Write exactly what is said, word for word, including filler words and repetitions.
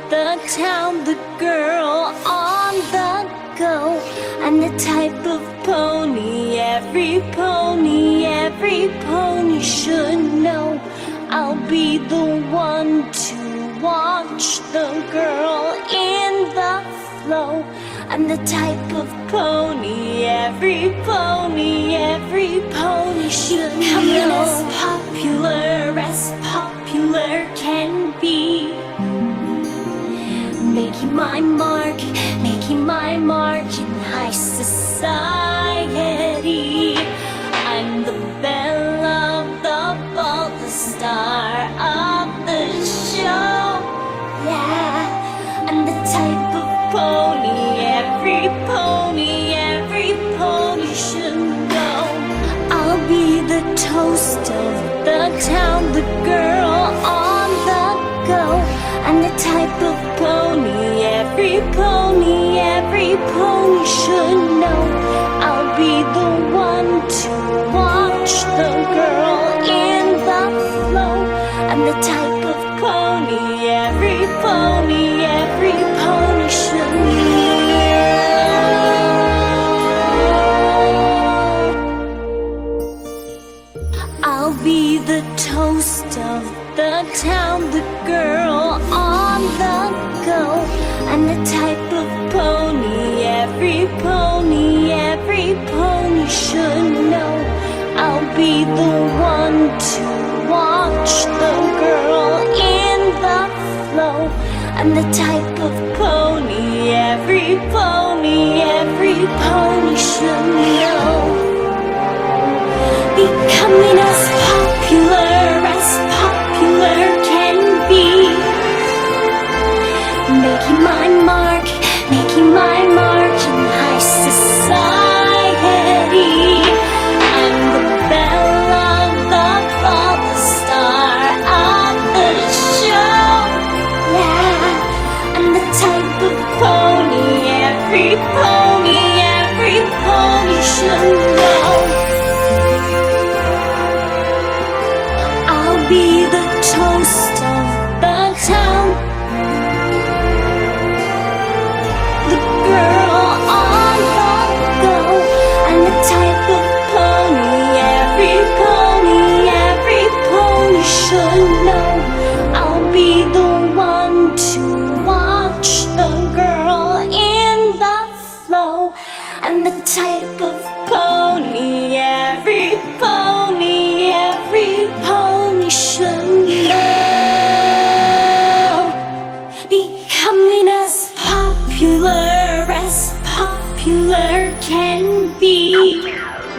the town, the girl on the go. I'm the type of pony every pony, every pony should know. I'll be the one to watch the girl in the flow. I'm the type of pony every pony, every pony should know. As popular as popular can be, making my mark, making my mark in high society. I'm the belle of the ball, the star of the show. Yeah, I'm the type of pony every pony, every pony should know. I'll be the toast of the town, the girl on the go. I'm the type of pony every pony, every pony should know. I'll be the one to watch the girl in the flow. I'm the type of pony every pony, every pony should know. I'll be the toast of the town, the girl on the go. I'm the type of pony every pony, every pony should know. I'll be the one to watch the girl in the flow. I'm the type of pony every pony, every pony should know. Becoming as popular as popular can be, making my mark, making my mark in high society. I'm the belle of the ball, the star of the show. Yeah, I'm the type of pony every pony, every pony should know. I'll be the toast of the town, the girl on the go. I'm the type of pony every pony, every pony should know. I'll be the one to watch the girl in the flow. I'm the type of pony every pony, every pony should know. Becoming as popular as popular can be.